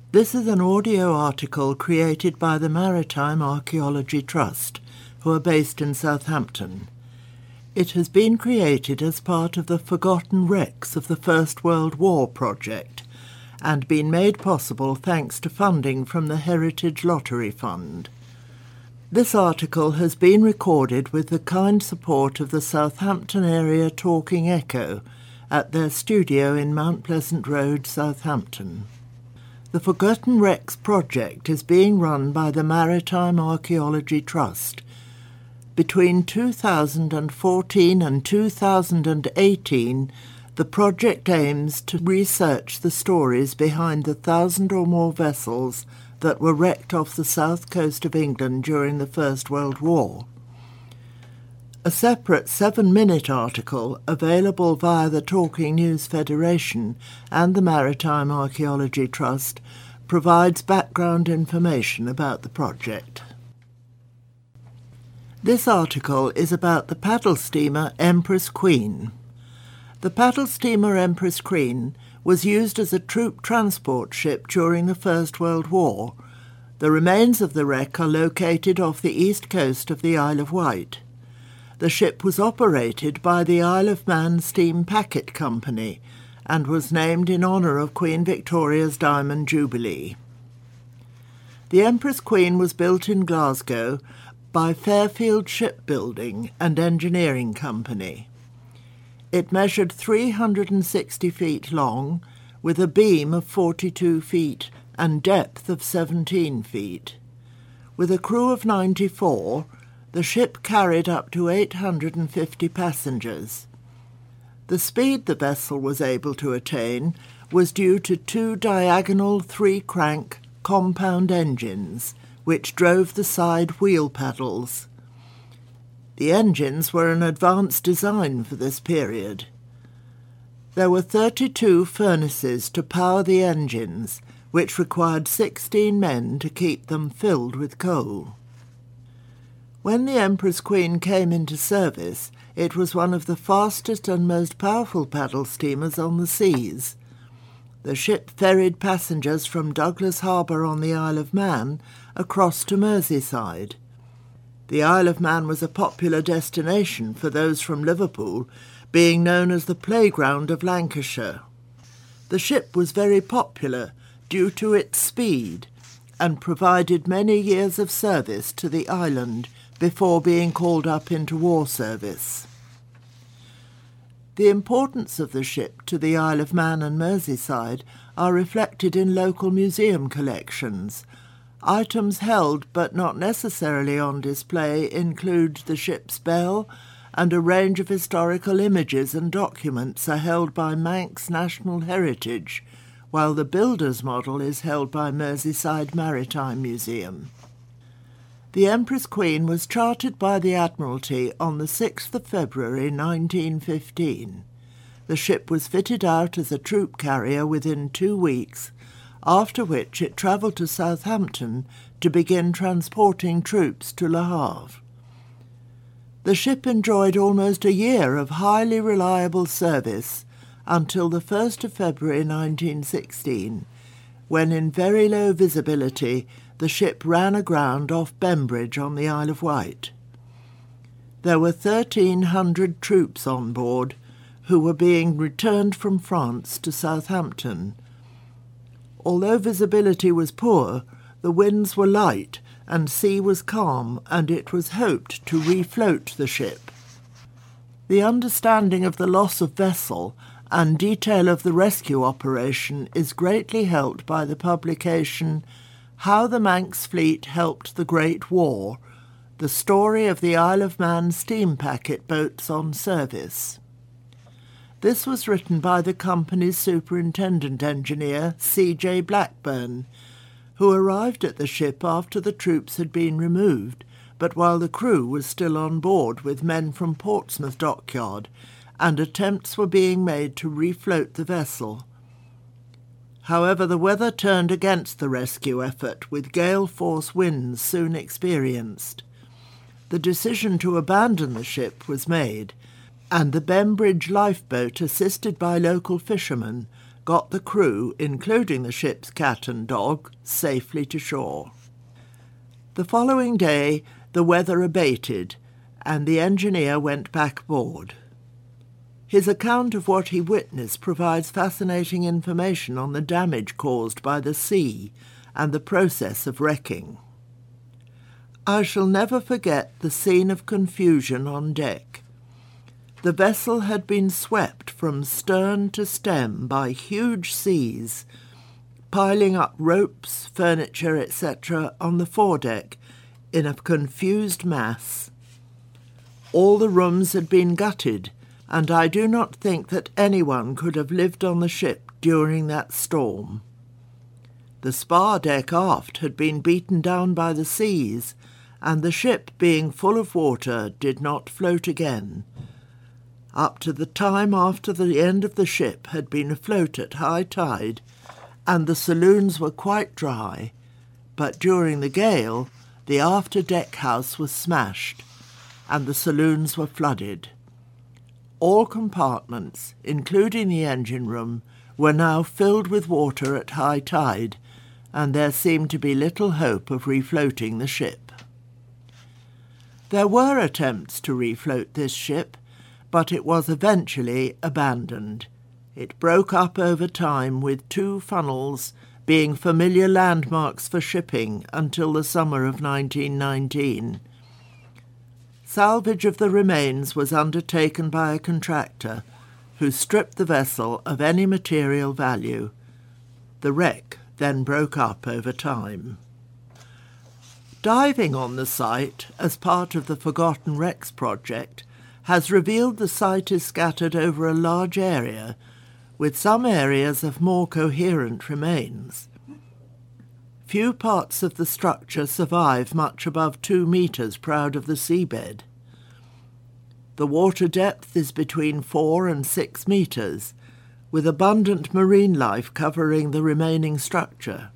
This is an audio article created by the Maritime Archaeology Trust, who are based in Southampton. It has been created as part of the Forgotten Wrecks of the First World War project and been made possible thanks to funding from the Heritage Lottery Fund. This article has been recorded with the kind support of the Southampton Area Talking Echo at their studio in Mount Pleasant Road, Southampton. The Forgotten Wrecks project is being run by the Maritime Archaeology Trust. Between 2014 and 2018, the project aims to research the stories behind the 1,000 or more vessels that were wrecked off the south coast of England during the First World War. A separate 7-minute article available via the Talking News Federation and the Maritime Archaeology Trust provides background information about the project. This article is about the paddle steamer Empress Queen. The paddle steamer Empress Queen was used as a troop transport ship during the First World War. The remains of the wreck are located off the east coast of the Isle of Wight. The ship was operated by the Isle of Man Steam Packet Company and was named in honour of Queen Victoria's Diamond Jubilee. The Empress Queen was built in Glasgow by Fairfield Shipbuilding and Engineering Company. It measured 360 feet long, with a beam of 42 feet and depth of 17 feet. With a crew of 94, the ship carried up to 850 passengers. The speed the vessel was able to attain was due to 2 diagonal 3-crank compound engines, which drove the side wheel paddles. The engines were an advanced design for this period. There were 32 furnaces to power the engines, which required 16 men to keep them filled with coal. When the Empress Queen came into service, it was one of the fastest and most powerful paddle steamers on the seas. The ship ferried passengers from Douglas Harbour on the Isle of Man across to Merseyside. The Isle of Man was a popular destination for those from Liverpool, being known as the playground of Lancashire. The ship was very popular due to its speed and provided many years of service to the island before being called up into war service. The importance of the ship to the Isle of Man and Merseyside are reflected in local museum collections. Items held but not necessarily on display include the ship's bell, and a range of historical images and documents are held by Manx National Heritage, while the builder's model is held by Merseyside Maritime Museum. The Empress Queen was chartered by the Admiralty on the 6th of February 1915. The ship was fitted out as a troop carrier within 2 weeks, after which it travelled to Southampton to begin transporting troops to Le Havre. The ship enjoyed almost a year of highly reliable service until the 1st of February 1916, when in very low visibility the ship ran aground off Bembridge on the Isle of Wight. There were 1,300 troops on board who were being returned from France to Southampton. Although visibility was poor, the winds were light and sea was calm, and it was hoped to refloat the ship. The understanding of the loss of vessel and detail of the rescue operation is greatly helped by the publication How the Manx Fleet Helped the Great War, the story of the Isle of Man steam packet boats on service. This was written by the company's superintendent engineer, C.J. Blackburn, who arrived at the ship after the troops had been removed, but while the crew was still on board with men from Portsmouth Dockyard, and attempts were being made to refloat the vessel. However, the weather turned against the rescue effort, with gale-force winds soon experienced. The decision to abandon the ship was made, and the Bembridge lifeboat, assisted by local fishermen, got the crew, including the ship's cat and dog, safely to shore. The following day, the weather abated, and the engineer went back aboard. His account of what he witnessed provides fascinating information on the damage caused by the sea and the process of wrecking. I shall never forget the scene of confusion on deck. The vessel had been swept from stern to stem by huge seas, piling up ropes, furniture, etc. on the foredeck in a confused mass. All the rooms had been gutted, and I do not think that anyone could have lived on the ship during that storm. The spar deck aft had been beaten down by the seas, and the ship, being full of water, did not float again. Up to the time after the end of the ship had been afloat at high tide, and the saloons were quite dry, but during the gale the after deck house was smashed, and the saloons were flooded. All compartments, including the engine room, were now filled with water at high tide, and there seemed to be little hope of refloating the ship. There were attempts to refloat this ship, but it was eventually abandoned. It broke up over time, with 2 funnels being familiar landmarks for shipping until the summer of 1919. Salvage of the remains was undertaken by a contractor who stripped the vessel of any material value. The wreck then broke up over time. Diving on the site as part of the Forgotten Wrecks project has revealed the site is scattered over a large area, with some areas of more coherent remains. Few parts of the structure survive much above 2 metres proud of the seabed. The water depth is between 4 and 6 metres, with abundant marine life covering the remaining structure.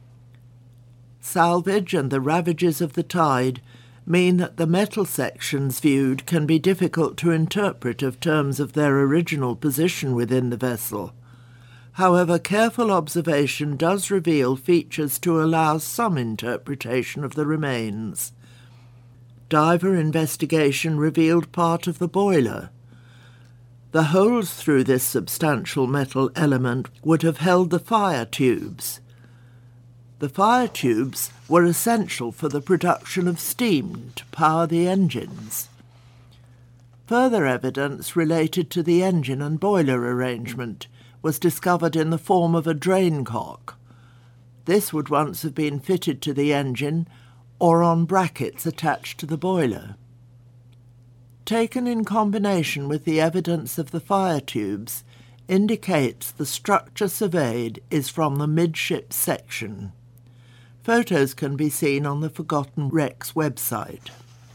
Salvage and the ravages of the tide mean that the metal sections viewed can be difficult to interpret of terms of their original position within the vessel. However, careful observation does reveal features to allow some interpretation of the remains. Diver investigation revealed part of the boiler. The holes through this substantial metal element would have held the fire tubes. The fire tubes were essential for the production of steam to power the engines. Further evidence related to the engine and boiler arrangement was discovered in the form of a drain cock. This would once have been fitted to the engine or on brackets attached to the boiler. Taken in combination with the evidence of the fire tubes, indicates the structure surveyed is from the midship section. Photos can be seen on the Forgotten Wrecks website.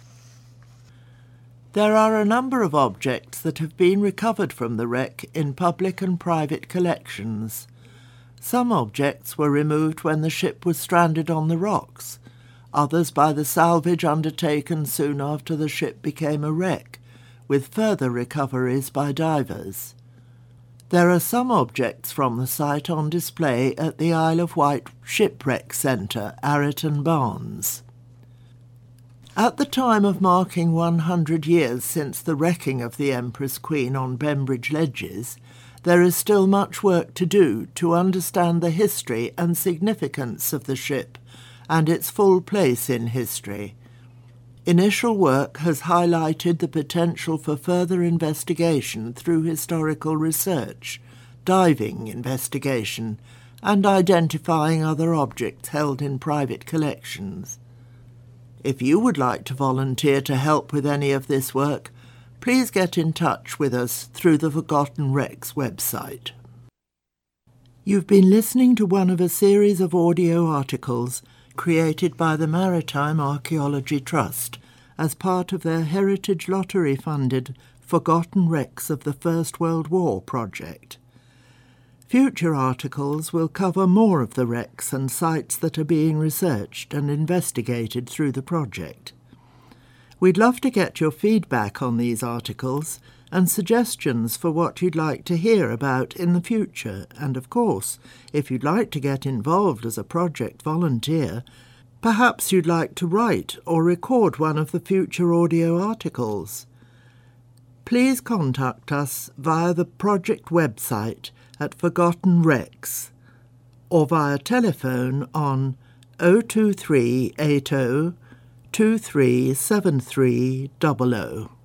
There are a number of objects that have been recovered from the wreck in public and private collections. Some objects were removed when the ship was stranded on the rocks, others by the salvage undertaken soon after the ship became a wreck, with further recoveries by divers. There are some objects from the site on display at the Isle of Wight Shipwreck Centre, Arreton Barnes. At the time of marking 100 years since the wrecking of the Empress Queen on Bembridge Ledges, there is still much work to do to understand the history and significance of the ship and its full place in history. Initial work has highlighted the potential for further investigation through historical research, diving investigation, and identifying other objects held in private collections. If you would like to volunteer to help with any of this work, please get in touch with us through the Forgotten Wrecks website. You've been listening to one of a series of audio articles created by the Maritime Archaeology Trust as part of their Heritage Lottery-funded Forgotten Wrecks of the First World War project. Future articles will cover more of the wrecks and sites that are being researched and investigated through the project. We'd love to get your feedback on these articles, and suggestions for what you'd like to hear about in the future. And of course, if you'd like to get involved as a project volunteer, perhaps you'd like to write or record one of the future audio articles. Please contact us via the project website at Forgotten Rex or via telephone on 02380 237300.